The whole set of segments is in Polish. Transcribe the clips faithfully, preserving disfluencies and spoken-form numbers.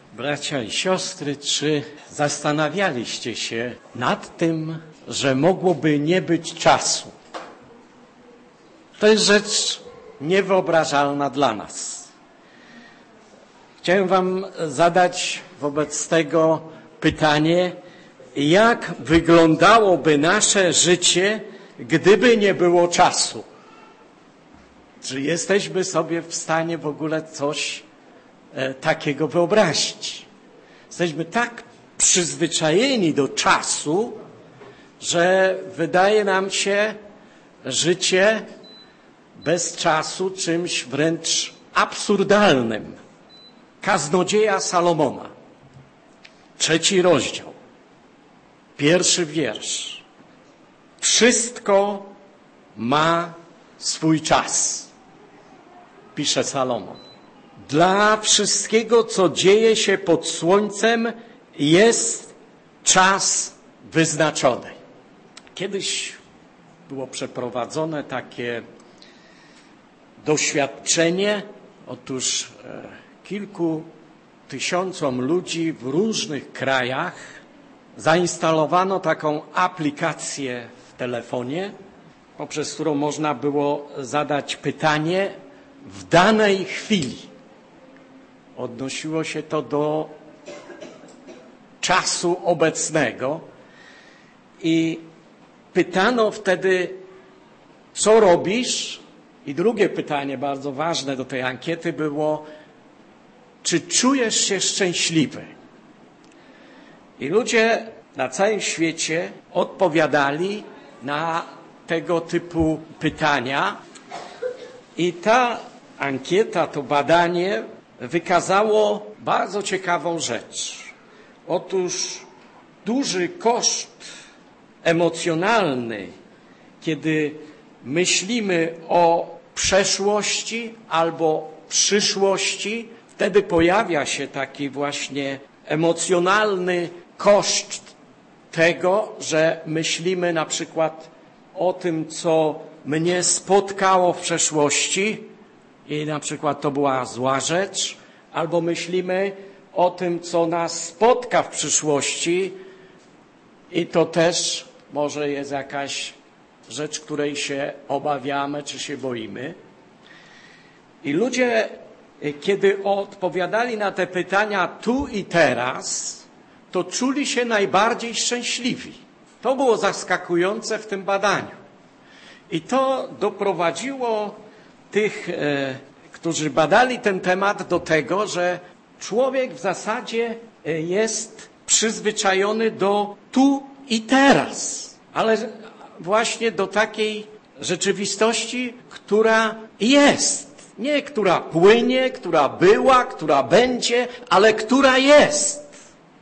Bracia i siostry, czy zastanawialiście się nad tym, że mogłoby nie być czasu? To jest rzecz niewyobrażalna dla nas. Chciałem wam zadać wobec tego pytanie, jak wyglądałoby nasze życie, gdyby nie było czasu? Czy jesteśmy sobie w stanie w ogóle coś e, takiego wyobrazić? Jesteśmy tak przyzwyczajeni do czasu, że wydaje nam się życie bez czasu czymś wręcz absurdalnym. Kaznodzieja Salomona, trzeci rozdział, pierwszy wiersz. Wszystko ma swój czas, pisze Salomon. Dla wszystkiego, co dzieje się pod słońcem, jest czas wyznaczony. Kiedyś było przeprowadzone takie doświadczenie. Otóż e, kilku tysiącom ludzi w różnych krajach zainstalowano taką aplikację w telefonie, poprzez którą można było zadać pytanie w danej chwili. Odnosiło się to do czasu obecnego i pytano wtedy, co robisz? I drugie pytanie, bardzo ważne do tej ankiety, było, czy czujesz się szczęśliwy? I ludzie na całym świecie odpowiadali na tego typu pytania. I ta ankieta, to badanie wykazało bardzo ciekawą rzecz. Otóż duży koszt emocjonalny, kiedy myślimy o przeszłości albo przyszłości, wtedy pojawia się taki właśnie emocjonalny koszt tego, że myślimy na przykład o tym, co mnie spotkało w przeszłości i na przykład to była zła rzecz, albo myślimy o tym, co nas spotka w przyszłości i to też może jest jakaś rzecz, której się obawiamy czy się boimy. I ludzie, kiedy odpowiadali na te pytania tu i teraz, to czuli się najbardziej szczęśliwi. To było zaskakujące w tym badaniu. I to doprowadziło tych, e, którzy badali ten temat, do tego, że człowiek w zasadzie jest przyzwyczajony do tu i teraz. Ale właśnie do takiej rzeczywistości, która jest. Nie która płynie, która była, która będzie, ale która jest.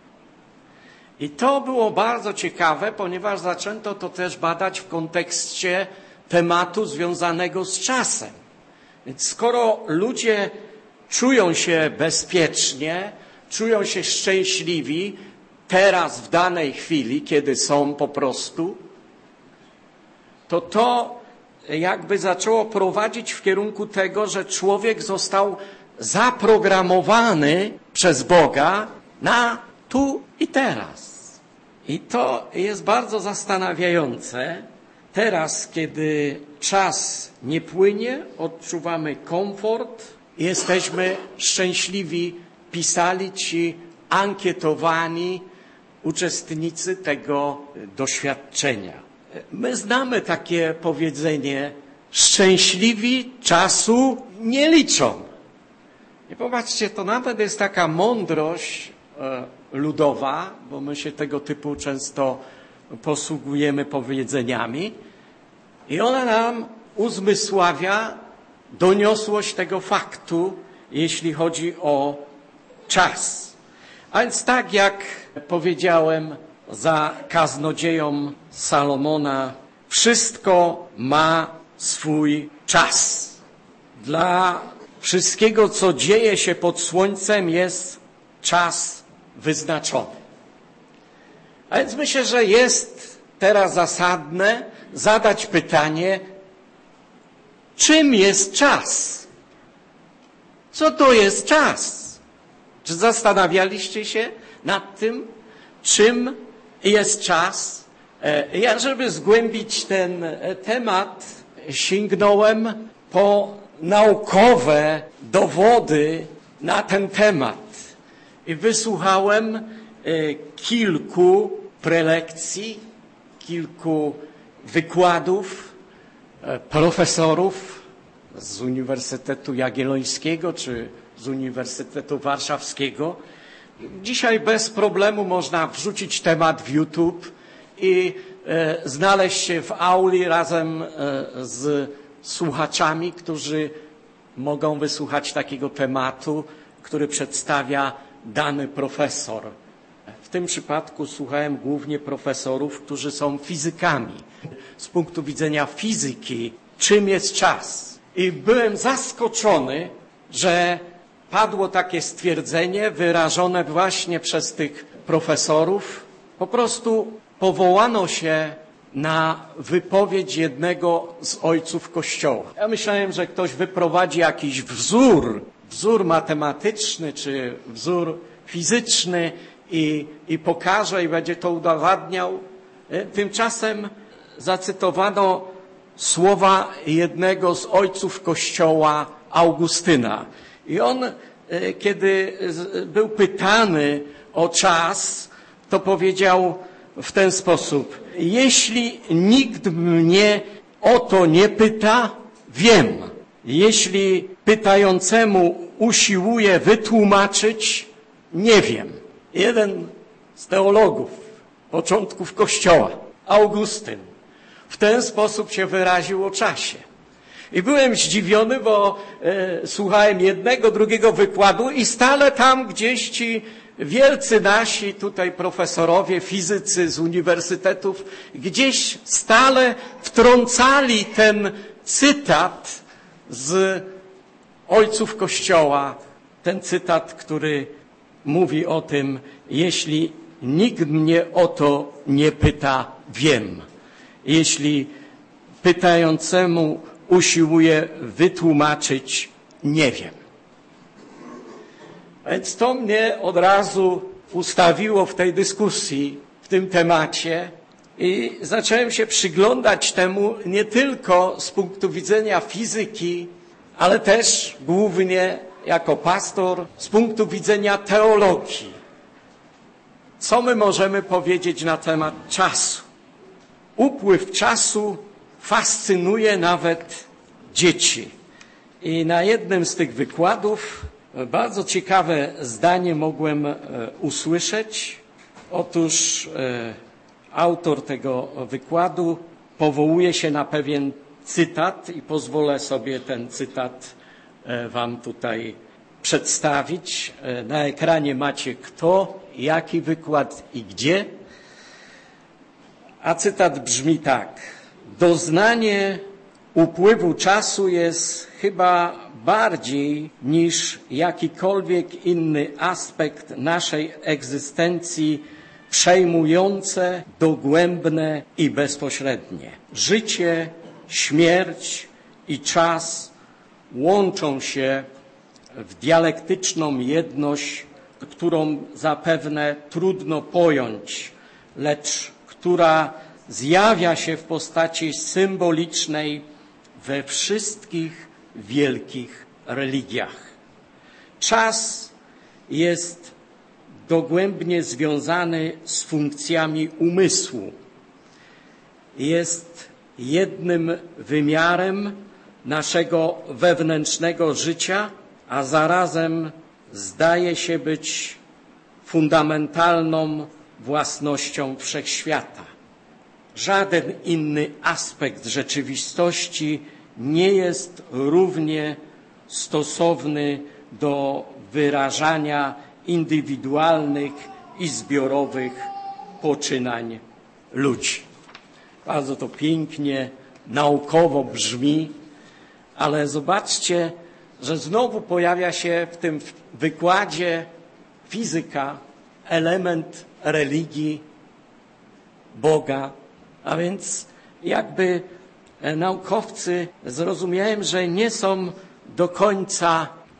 I to było bardzo ciekawe, ponieważ zaczęto to też badać w kontekście tematu związanego z czasem. Więc skoro ludzie czują się bezpiecznie, czują się szczęśliwi teraz, w danej chwili, kiedy są po prostu, to to jakby zaczęło prowadzić w kierunku tego, że człowiek został zaprogramowany przez Boga na tu i teraz. I to jest bardzo zastanawiające. Teraz, kiedy czas nie płynie, odczuwamy komfort, jesteśmy szczęśliwi, pisali ci ankietowani uczestnicy tego doświadczenia. My znamy takie powiedzenie, szczęśliwi czasu nie liczą. I popatrzcie, to nawet jest taka mądrość e, ludowa, bo my się tego typu często posługujemy powiedzeniami i ona nam uzmysławia doniosłość tego faktu, jeśli chodzi o czas. A więc tak jak powiedziałem, za kaznodzieją Salomona, wszystko ma swój czas. Dla wszystkiego, co dzieje się pod słońcem, jest czas wyznaczony. A więc myślę, że jest teraz zasadne zadać pytanie, czym jest czas? Co to jest czas? Czy zastanawialiście się nad tym, czym jest czas? Ja, żeby zgłębić ten temat, sięgnąłem po naukowe dowody na ten temat i wysłuchałem kilku prelekcji, kilku wykładów profesorów z Uniwersytetu Jagiellońskiego czy z Uniwersytetu Warszawskiego. Dzisiaj bez problemu można wrzucić temat w YouTube i e, znaleźć się w auli razem e, z słuchaczami, którzy mogą wysłuchać takiego tematu, który przedstawia dany profesor. W tym przypadku słuchałem głównie profesorów, którzy są fizykami. Z punktu widzenia fizyki, czym jest czas? I byłem zaskoczony, że padło takie stwierdzenie wyrażone właśnie przez tych profesorów. Po prostu powołano się na wypowiedź jednego z ojców Kościoła. Ja myślałem, że ktoś wyprowadzi jakiś wzór, wzór matematyczny czy wzór fizyczny i, i pokaże i będzie to udowadniał. Tymczasem zacytowano słowa jednego z ojców Kościoła, Augustyna. I on, kiedy był pytany o czas, to powiedział w ten sposób: jeśli nikt mnie o to nie pyta, wiem. Jeśli pytającemu usiłuję wytłumaczyć, nie wiem. Jeden z teologów początków Kościoła, Augustyn, w ten sposób się wyraził o czasie. I byłem zdziwiony, bo e, słuchałem jednego, drugiego wykładu i stale tam gdzieś ci wielcy nasi tutaj profesorowie, fizycy z uniwersytetów, gdzieś stale wtrącali ten cytat z ojców Kościoła, ten cytat, który mówi o tym: jeśli nikt mnie o to nie pyta, wiem. Jeśli pytającemu usiłuję wytłumaczyć, nie wiem. Więc to mnie od razu ustawiło w tej dyskusji, w tym temacie i zacząłem się przyglądać temu nie tylko z punktu widzenia fizyki, ale też głównie jako pastor z punktu widzenia teologii. Co my możemy powiedzieć na temat czasu? Upływ czasu fascynuje nawet dzieci. I na jednym z tych wykładów bardzo ciekawe zdanie mogłem usłyszeć. Otóż autor tego wykładu powołuje się na pewien cytat i pozwolę sobie ten cytat wam tutaj przedstawić. Na ekranie macie kto, jaki wykład i gdzie. A cytat brzmi tak: doznanie upływu czasu jest chyba bardziej niż jakikolwiek inny aspekt naszej egzystencji przejmujące, dogłębne i bezpośrednie. Życie, śmierć i czas łączą się w dialektyczną jedność, którą zapewne trudno pojąć, lecz która zjawia się w postaci symbolicznej we wszystkich wielkich religiach. Czas jest dogłębnie związany z funkcjami umysłu. Jest jednym wymiarem naszego wewnętrznego życia, a zarazem zdaje się być fundamentalną własnością wszechświata. Żaden inny aspekt rzeczywistości nie jest równie stosowny do wyrażania indywidualnych i zbiorowych poczynań ludzi. Bardzo to pięknie, naukowo brzmi, ale zobaczcie, że znowu pojawia się w tym wykładzie fizyka element religii, Boga, a więc jakby naukowcy zrozumiałem, że nie są do końca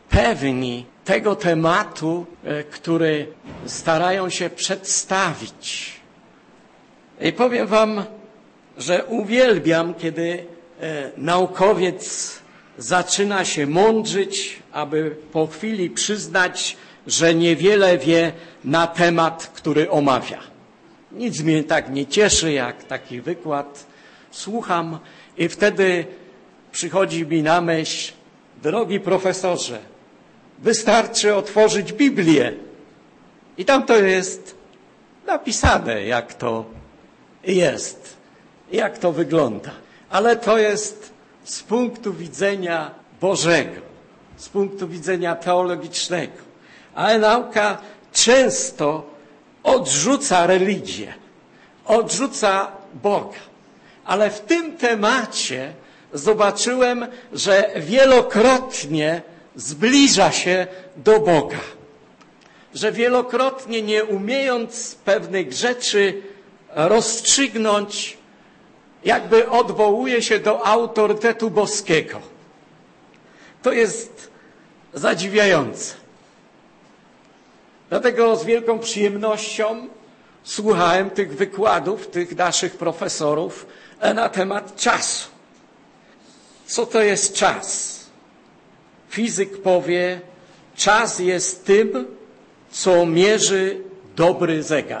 pewni tego tematu, który starają się przedstawić. I powiem wam, że uwielbiam, kiedy naukowiec zaczyna się mądrzyć, aby po chwili przyznać, że niewiele wie na temat, który omawia. Nic mnie tak nie cieszy, jak taki wykład. Słucham i wtedy przychodzi mi na myśl, drogi profesorze, wystarczy otworzyć Biblię i tam to jest napisane, jak to jest, jak to wygląda. Ale to jest z punktu widzenia Bożego, z punktu widzenia teologicznego. Ale nauka często odrzuca religię, odrzuca Boga. Ale w tym temacie zobaczyłem, że wielokrotnie zbliża się do Boga. Że wielokrotnie, nie umiejąc pewnych rzeczy rozstrzygnąć, jakby odwołuje się do autorytetu boskiego. To jest zadziwiające. Dlatego z wielką przyjemnością słuchałem tych wykładów, tych naszych profesorów na temat czasu. Co to jest czas? Fizyk powie, czas jest tym, co mierzy dobry zegar.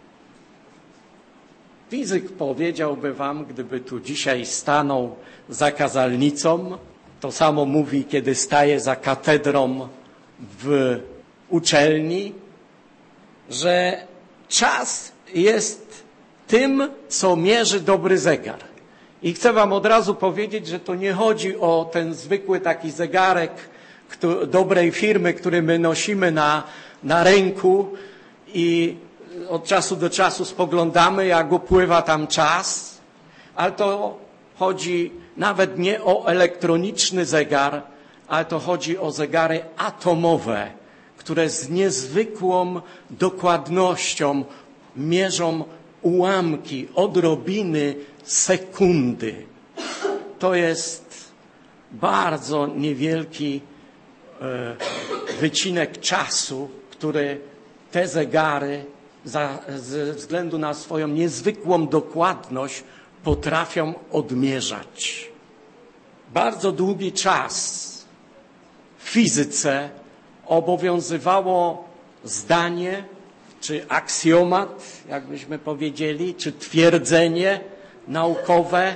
Fizyk powiedziałby wam, gdyby tu dzisiaj stanął za kazalnicą, to samo mówi, kiedy staje za katedrą w uczelni, że czas jest tym, co mierzy dobry zegar. I chcę wam od razu powiedzieć, że to nie chodzi o ten zwykły taki zegarek który, dobrej firmy, który my nosimy na, na ręku i od czasu do czasu spoglądamy, jak upływa tam czas, ale to chodzi nawet nie o elektroniczny zegar, ale to chodzi o zegary atomowe, które z niezwykłą dokładnością mierzą ułamki, odrobiny sekundy. To jest bardzo niewielki e, wycinek czasu, który te zegary za, ze względu na swoją niezwykłą dokładność potrafią odmierzać. Bardzo długi czas w fizyce obowiązywało zdanie, czy aksjomat, jakbyśmy powiedzieli, czy twierdzenie naukowe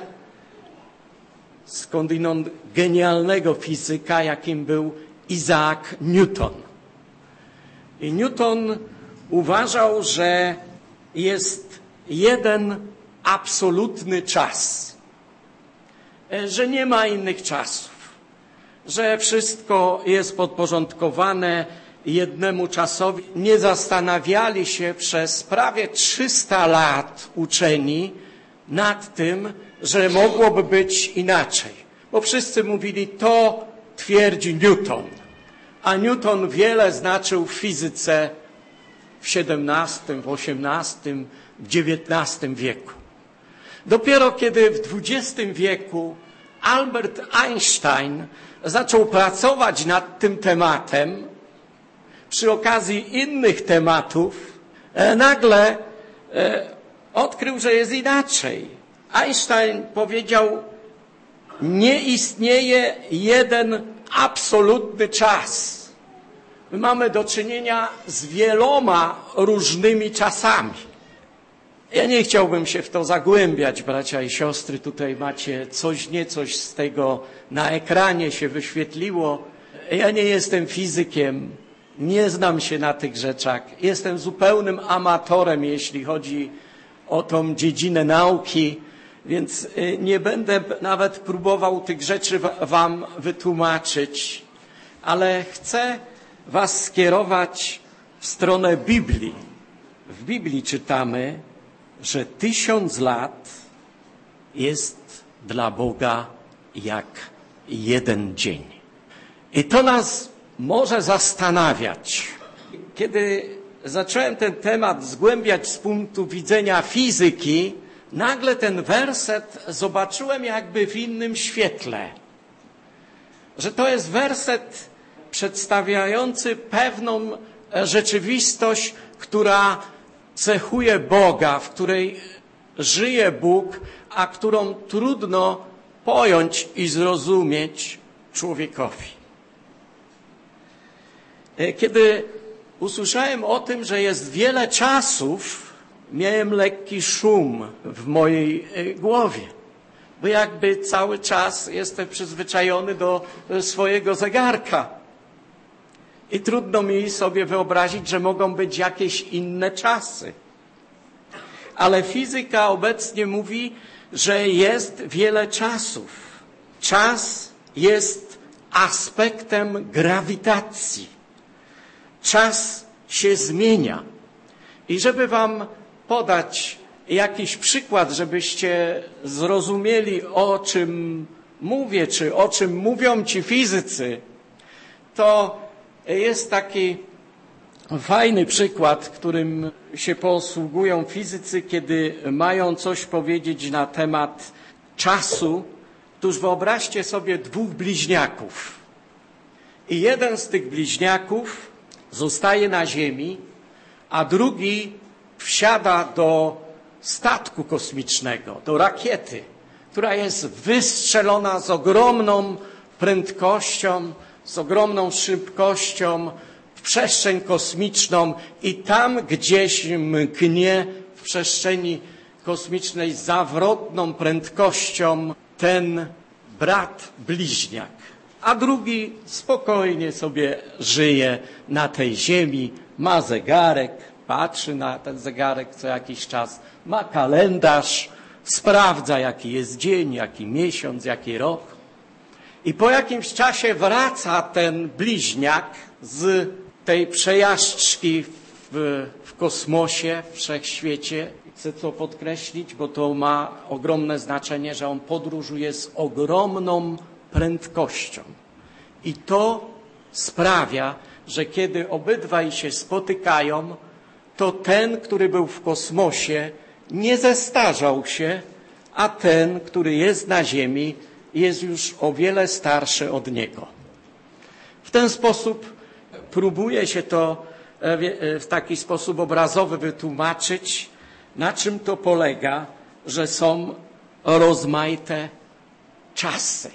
skądinąd genialnego fizyka, jakim był Isaac Newton. I Newton uważał, że jest jeden absolutny czas, że nie ma innych czasów, że wszystko jest podporządkowane jednemu czasowi. Nie zastanawiali się przez prawie trzysta lat uczeni nad tym, że mogłoby być inaczej. Bo wszyscy mówili, to twierdzi Newton. A Newton wiele znaczył w fizyce w siedemnastym, w osiemnastym, w dziewiętnastym wieku. Dopiero kiedy w dwudziestym wieku Albert Einstein zaczął pracować nad tym tematem, przy okazji innych tematów, nagle odkrył, że jest inaczej. Einstein powiedział, nie istnieje jeden absolutny czas. My mamy do czynienia z wieloma różnymi czasami. Ja nie chciałbym się w to zagłębiać, bracia i siostry. Tutaj macie coś, nie coś z tego na ekranie się wyświetliło. Ja nie jestem fizykiem, nie znam się na tych rzeczach. Jestem zupełnym amatorem, jeśli chodzi o tą dziedzinę nauki, więc nie będę nawet próbował tych rzeczy wam wytłumaczyć, ale chcę was skierować w stronę Biblii. W Biblii czytamy, że tysiąc lat jest dla Boga jak jeden dzień. I to nas może zastanawiać. Kiedy zacząłem ten temat zgłębiać z punktu widzenia fizyki, nagle ten werset zobaczyłem jakby w innym świetle. Że to jest werset przedstawiający pewną rzeczywistość, która cechuje Boga, w której żyje Bóg, a którą trudno pojąć i zrozumieć człowiekowi. Kiedy usłyszałem o tym, że jest wiele czasów, miałem lekki szum w mojej głowie, bo jakby cały czas jestem przyzwyczajony do swojego zegarka. I trudno mi sobie wyobrazić, że mogą być jakieś inne czasy. Ale fizyka obecnie mówi, że jest wiele czasów. Czas jest aspektem grawitacji. Czas się zmienia. I żeby wam podać jakiś przykład, żebyście zrozumieli, o czym mówię, czy o czym mówią ci fizycy, to jest taki fajny przykład, którym się posługują fizycy, kiedy mają coś powiedzieć na temat czasu. Otóż wyobraźcie sobie dwóch bliźniaków. I jeden z tych bliźniaków zostaje na Ziemi, a drugi wsiada do statku kosmicznego, do rakiety, która jest wystrzelona z ogromną prędkością, z ogromną szybkością w przestrzeń kosmiczną i tam gdzieś mknie w przestrzeni kosmicznej z zawrotną prędkością ten brat bliźniak, a drugi spokojnie sobie żyje na tej ziemi, ma zegarek, patrzy na ten zegarek co jakiś czas, ma kalendarz, sprawdza jaki jest dzień, jaki miesiąc, jaki rok. I po jakimś czasie wraca ten bliźniak z tej przejażdżki w, w kosmosie, w wszechświecie. Chcę to podkreślić, bo to ma ogromne znaczenie, że on podróżuje z ogromną prędkością. I to sprawia, że kiedy obydwaj się spotykają, to ten, który był w kosmosie, nie zestarzał się, a ten, który jest na Ziemi, jest już o wiele starszy od niego. W ten sposób próbuje się to w taki sposób obrazowy wytłumaczyć, na czym to polega, że są rozmaite czasy.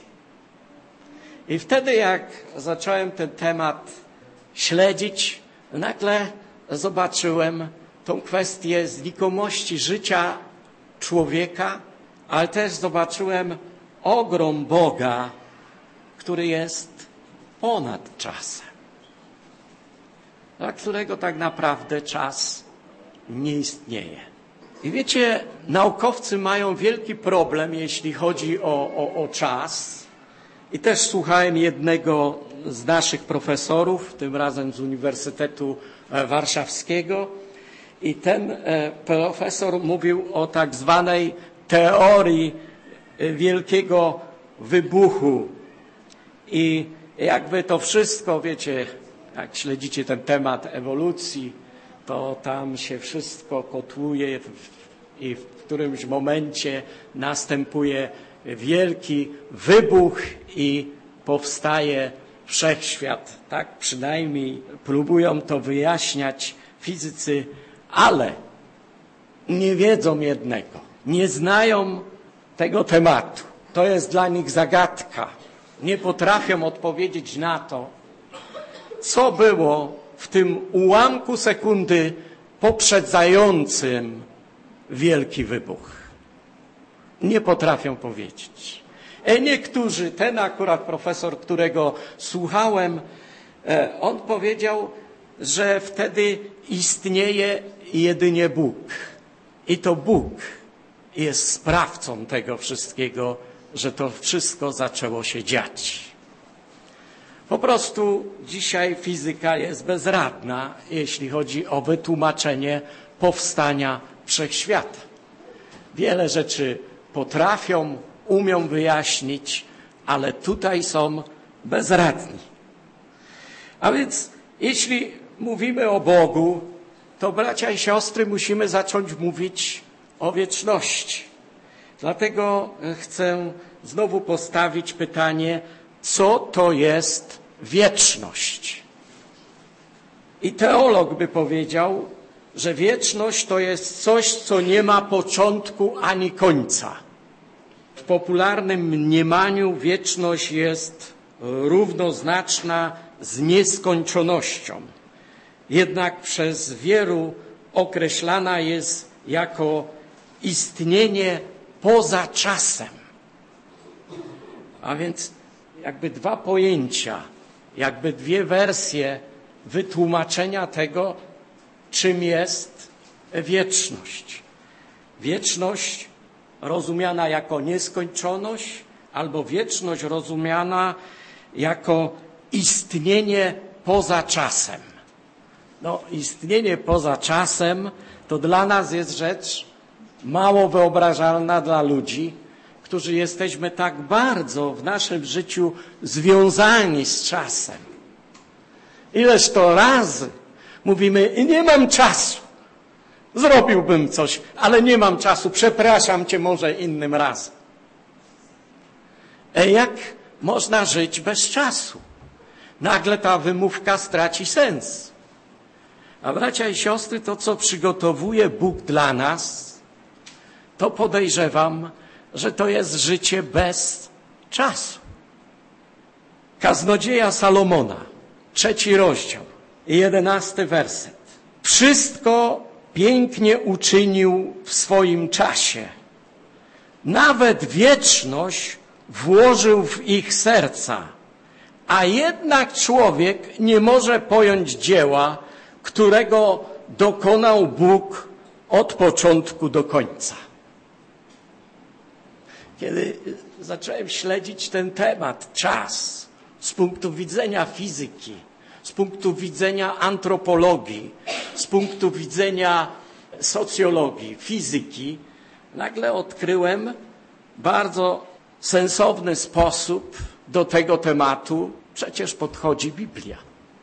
I wtedy, jak zacząłem ten temat śledzić, nagle zobaczyłem tą kwestię znikomości życia człowieka, ale też zobaczyłem ogrom Boga, który jest ponad czasem, dla którego tak naprawdę czas nie istnieje. I wiecie, naukowcy mają wielki problem, jeśli chodzi o, o, o czas. I też słuchałem jednego z naszych profesorów, tym razem z Uniwersytetu Warszawskiego, i ten profesor mówił o tak zwanej teorii wielkiego wybuchu. I jakby to wszystko, wiecie, jak śledzicie ten temat ewolucji, to tam się wszystko kotłuje i w którymś momencie następuje wielki wybuch i powstaje wszechświat. Tak przynajmniej próbują to wyjaśniać fizycy, ale nie wiedzą jednego, nie znają tego tematu. To jest dla nich zagadka. Nie potrafią odpowiedzieć na to, co było w tym ułamku sekundy poprzedzającym wielki wybuch. Nie potrafią powiedzieć. E niektórzy, ten akurat profesor, którego słuchałem, on powiedział, że wtedy istnieje jedynie Bóg. I to Bóg jest sprawcą tego wszystkiego, że to wszystko zaczęło się dziać. Po prostu dzisiaj fizyka jest bezradna, jeśli chodzi o wytłumaczenie powstania wszechświata. Wiele rzeczy potrafią, umią wyjaśnić, ale tutaj są bezradni. A więc jeśli mówimy o Bogu, to bracia i siostry musimy zacząć mówić o wieczności. Dlatego chcę znowu postawić pytanie, co to jest wieczność. I teolog by powiedział, że wieczność to jest coś, co nie ma początku ani końca. W popularnym mniemaniu wieczność jest równoznaczna z nieskończonością. Jednak przez wielu określana jest jako istnienie poza czasem. A więc jakby dwa pojęcia, jakby dwie wersje wytłumaczenia tego, czym jest wieczność. Wieczność rozumiana jako nieskończoność, albo wieczność rozumiana jako istnienie poza czasem. No, istnienie poza czasem to dla nas jest rzecz mało wyobrażalna dla ludzi, którzy jesteśmy tak bardzo w naszym życiu związani z czasem. Ileż to razy mówimy, nie mam czasu. Zrobiłbym coś, ale nie mam czasu. Przepraszam cię, może innym razem. E jak można żyć bez czasu? Nagle ta wymówka straci sens. A bracia i siostry, to co przygotowuje Bóg dla nas, to podejrzewam, że to jest życie bez czasu. Kaznodzieja Salomona, trzeci rozdział, jedenasty werset. Wszystko pięknie uczynił w swoim czasie. Nawet wieczność włożył w ich serca, a jednak człowiek nie może pojąć dzieła, którego dokonał Bóg od początku do końca. Kiedy zacząłem śledzić ten temat, czas, z punktu widzenia fizyki, z punktu widzenia antropologii, z punktu widzenia socjologii, fizyki, nagle odkryłem bardzo sensowny sposób do tego tematu. Przecież podchodzi Biblia.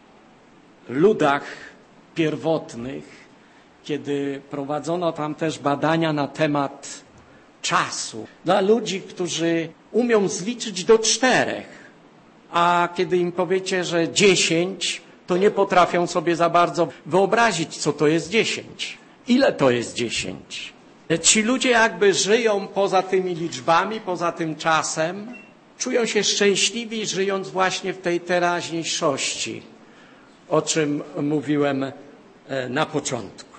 W ludach pierwotnych, kiedy prowadzono tam też badania na temat czasu, dla ludzi, którzy umią zliczyć do czterech, a kiedy im powiecie, że dziesięć, to nie potrafią sobie za bardzo wyobrazić, co to jest dziesięć. Ile to jest dziesięć? Ci ludzie jakby żyją poza tymi liczbami, poza tym czasem, czują się szczęśliwi, żyjąc właśnie w tej teraźniejszości, o czym mówiłem na początku.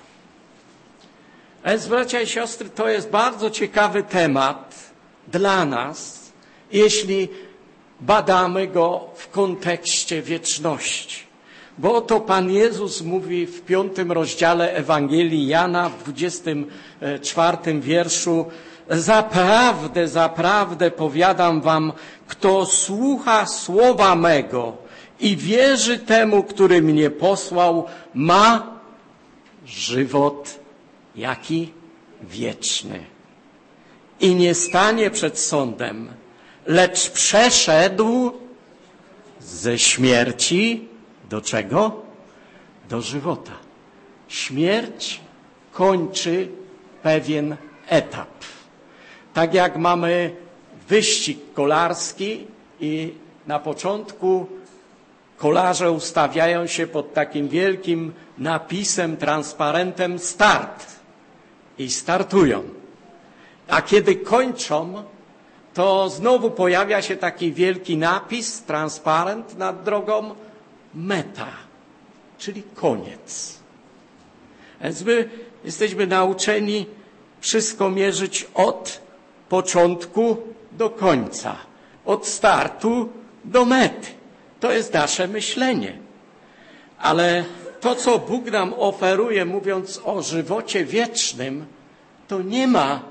A więc, bracia i siostry, to jest bardzo ciekawy temat dla nas, jeśli badamy go w kontekście wieczności. Bo oto Pan Jezus mówi w piątym rozdziale Ewangelii Jana, w dwudziestym czwartym wierszu: zaprawdę, zaprawdę powiadam wam, kto słucha słowa mego i wierzy temu, który mnie posłał, ma żywot jaki? Wieczny. I nie stanie przed sądem, lecz przeszedł ze śmierci do czego? Do żywota. Śmierć kończy pewien etap. Tak jak mamy wyścig kolarski i na początku kolarze ustawiają się pod takim wielkim napisem, transparentem start i startują. A kiedy kończą, to znowu pojawia się taki wielki napis, transparent nad drogą, meta, czyli koniec. Więc my jesteśmy nauczeni wszystko mierzyć od początku do końca, od startu do mety. To jest nasze myślenie. Ale to, co Bóg nam oferuje, mówiąc o żywocie wiecznym, to nie ma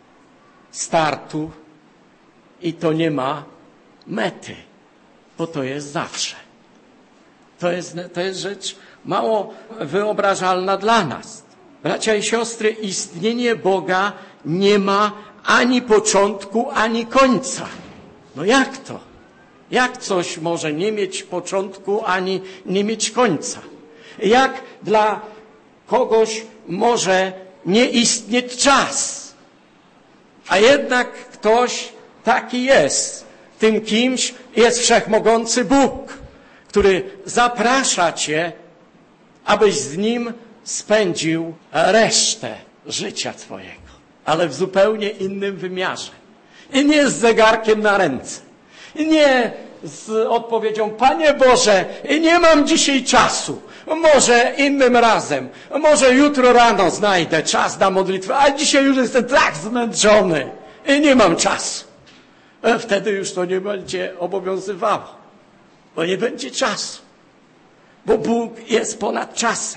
startu i to nie ma mety, bo to jest zawsze. To jest, to jest rzecz mało wyobrażalna dla nas. Bracia i siostry, istnienie Boga nie ma ani początku, ani końca. No jak to? Jak coś może nie mieć początku, ani nie mieć końca? Jak dla kogoś może nie istnieć czas? A jednak ktoś taki jest. Tym kimś jest wszechmogący Bóg, który zaprasza cię, abyś z Nim spędził resztę życia twojego, ale w zupełnie innym wymiarze. I nie z zegarkiem na ręce. I nie z odpowiedzią, Panie Boże, nie mam dzisiaj czasu. Może innym razem. Może jutro rano znajdę czas na modlitwę, a dzisiaj już jestem tak zmęczony i nie mam czasu. Wtedy już to nie będzie obowiązywało, bo nie będzie czasu. Bo Bóg jest ponad czasem.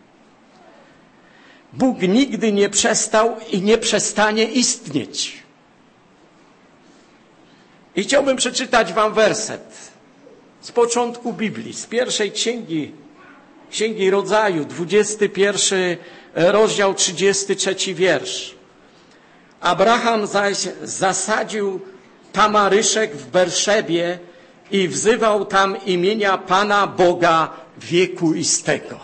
Bóg nigdy nie przestał i nie przestanie istnieć. I chciałbym przeczytać wam werset z początku Biblii, z pierwszej księgi, Księgi Rodzaju, dwudziesty pierwszy rozdział, trzydziesty trzeci wiersz. Abraham zaś zasadził tamaryszek w Berszebie i wzywał tam imienia Pana Boga wiekuistego.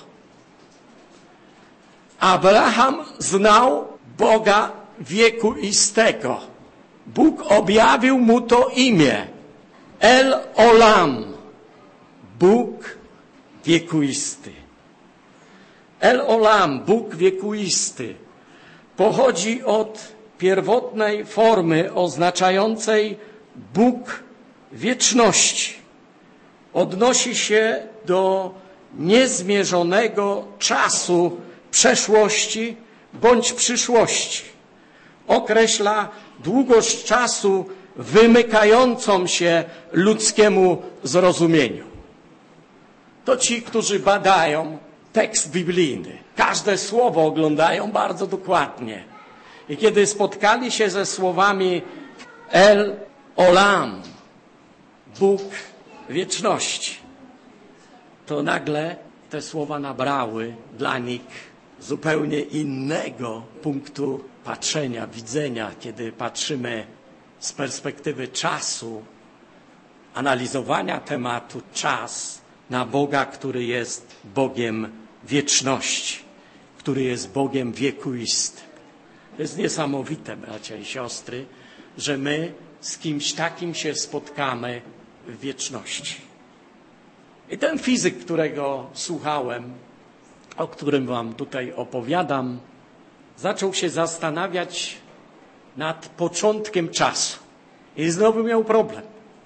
Abraham znał Boga wiekuistego. Bóg objawił mu to imię. El Olam. Bóg wiekuisty. El Olam, Bóg wiekuisty, pochodzi od pierwotnej formy oznaczającej Bóg wieczności. Odnosi się do niezmierzonego czasu przeszłości bądź przyszłości. Określa długość czasu wymykającą się ludzkiemu zrozumieniu. To ci, którzy badają tekst biblijny. Każde słowo oglądają bardzo dokładnie. I kiedy spotkali się ze słowami El Olam, Bóg wieczności, to nagle te słowa nabrały dla nich zupełnie innego punktu patrzenia, widzenia, kiedy patrzymy z perspektywy czasu, analizowania tematu czas na Boga, który jest Bogiem wieczności, który jest Bogiem wiekuistym. To jest niesamowite, bracia i siostry, że my z kimś takim się spotkamy w wieczności. I ten fizyk, którego słuchałem, o którym wam tutaj opowiadam, zaczął się zastanawiać nad początkiem czasu. I znowu miał problem.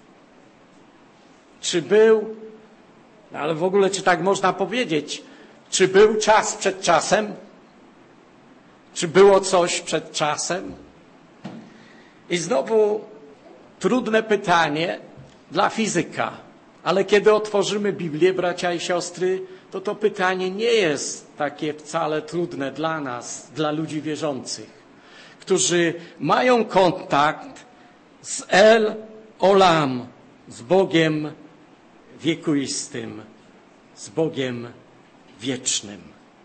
Czy był, ale w ogóle czy tak można powiedzieć, czy był czas przed czasem? Czy było coś przed czasem? I znowu trudne pytanie dla fizyka. Ale kiedy otworzymy Biblię, bracia i siostry, to to pytanie nie jest takie wcale trudne dla nas, dla ludzi wierzących, którzy mają kontakt z El Olam, z Bogiem wiekuistym, z Bogiem wiecznym.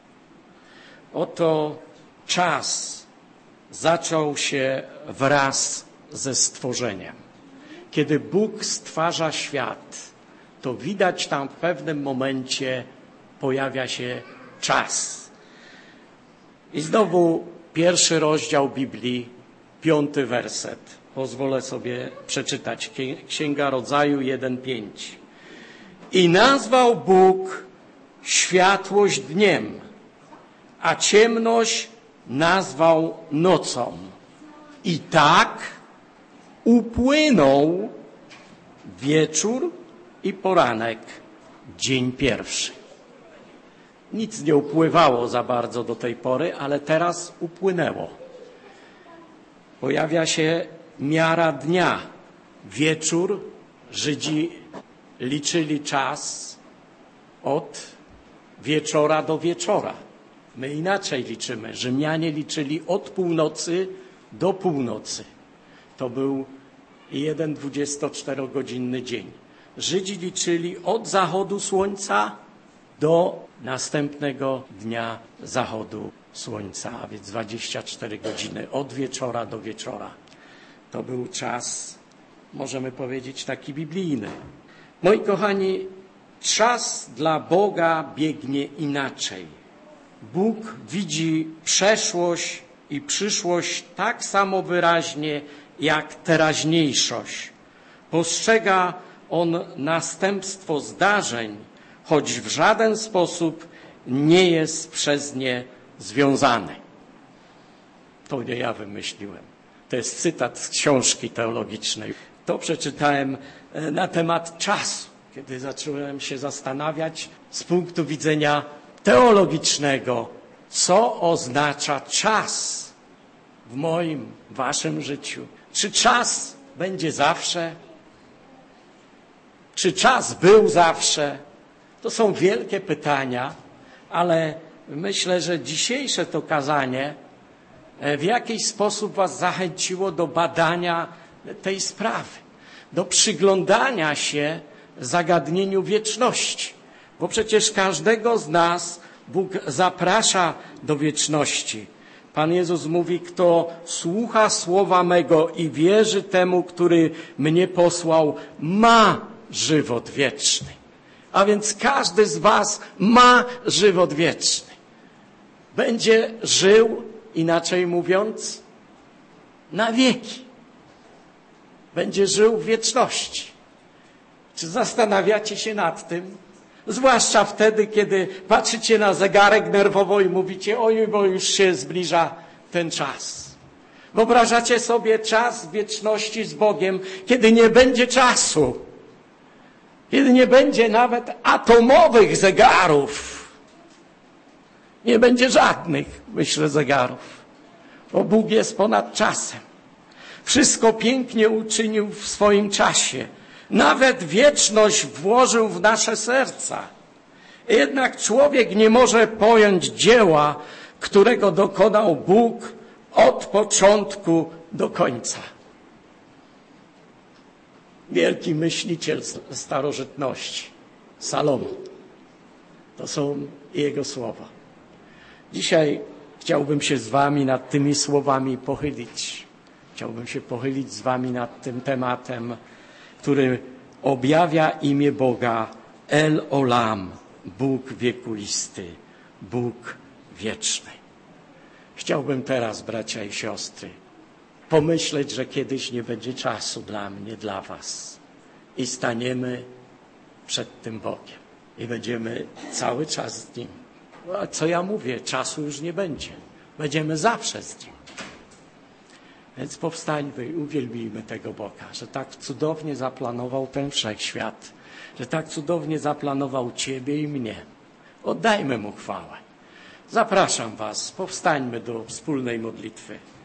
Oto czas zaczął się wraz ze stworzeniem. Kiedy Bóg stwarza świat, to widać tam w pewnym momencie pojawia się czas. I znowu pierwszy rozdział Biblii, piąty werset. Pozwolę sobie przeczytać. Księga Rodzaju jeden pięć. I nazwał Bóg światłość dniem, a ciemność nazwał nocą. I tak upłynął wieczór i poranek, dzień pierwszy. Nic nie upływało za bardzo do tej pory, ale teraz upłynęło. Pojawia się miara dnia. Wieczór. Żydzi liczyli czas od wieczora do wieczora. My inaczej liczymy. Rzymianie liczyli od północy do północy. To był jeden dwudziestoczterogodzinny dzień. Żydzi liczyli od zachodu słońca do następnego dnia zachodu słońca, a więc dwadzieścia cztery godziny, od wieczora do wieczora. To był czas, możemy powiedzieć, taki biblijny. Moi kochani, czas dla Boga biegnie inaczej. Bóg widzi przeszłość i przyszłość tak samo wyraźnie jak teraźniejszość. Postrzega on następstwo zdarzeń, choć w żaden sposób nie jest przez nie związany. To nie ja wymyśliłem. To jest cytat z książki teologicznej. To przeczytałem na temat czasu, kiedy zacząłem się zastanawiać z punktu widzenia teologicznego, co oznacza czas w moim, waszym życiu. Czy czas będzie zawsze? Czy czas był zawsze? To są wielkie pytania, ale myślę, że dzisiejsze to kazanie w jakiś sposób was zachęciło do badania tej sprawy, do przyglądania się zagadnieniu wieczności. Bo przecież każdego z nas Bóg zaprasza do wieczności. Pan Jezus mówi, kto słucha słowa mego i wierzy temu, który mnie posłał, ma żywot wieczny. A więc każdy z was ma żywot wieczny. Będzie żył, inaczej mówiąc, na wieki. Będzie żył w wieczności. Czy zastanawiacie się nad tym? Zwłaszcza wtedy, kiedy patrzycie na zegarek nerwowo i mówicie, oj, bo już się zbliża ten czas. Wyobrażacie sobie czas wieczności z Bogiem, kiedy nie będzie czasu. Kiedy nie będzie nawet atomowych zegarów. Nie będzie żadnych, myślę, zegarów. Bo Bóg jest ponad czasem. Wszystko pięknie uczynił w swoim czasie. Nawet wieczność włożył w nasze serca. Jednak człowiek nie może pojąć dzieła, którego dokonał Bóg od początku do końca. Wielki myśliciel starożytności, Salomon. To są jego słowa. Dzisiaj chciałbym się z wami nad tymi słowami pochylić. Chciałbym się pochylić z wami nad tym tematem, który objawia imię Boga El Olam, Bóg wiekuisty, Bóg wieczny. Chciałbym teraz, bracia i siostry, pomyśleć, że kiedyś nie będzie czasu dla mnie, dla was. I staniemy przed tym Bogiem. I będziemy cały czas z Nim. No, a co ja mówię? Czasu już nie będzie. Będziemy zawsze z Nim. Więc powstańmy i uwielbijmy tego Boga, że tak cudownie zaplanował ten wszechświat, że tak cudownie zaplanował ciebie i mnie. Oddajmy Mu chwałę. Zapraszam was, powstańmy do wspólnej modlitwy.